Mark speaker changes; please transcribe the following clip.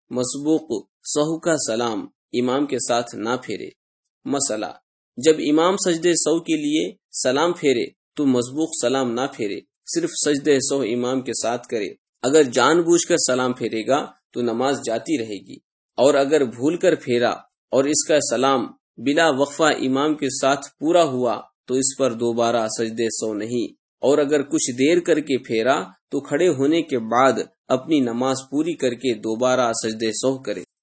Speaker 1: मसबूक सहू का सलाम इमाम के साथ ना फेरे। मसला, जब इमाम सजदे सौ के लिए सलाम फेरे तो मसबूक सलाम ना फेरे, सिर्फ सजदे सौ इमाम के साथ करे। अगर जानबूझकर सलाम फेरेगा तो नमाज जाती रहेगी, और अगर भूलकर फेरा और इसका सलाम बिला वक्फा इमाम के साथ पूरा हुआ तो इस पर दोबारा सजदे सौ नहीं, और अगर कुछ देर करके फेरा तो खड़े होने के बाद अपनी नमाज पूरी करके दोबारा सजदे सौ करे।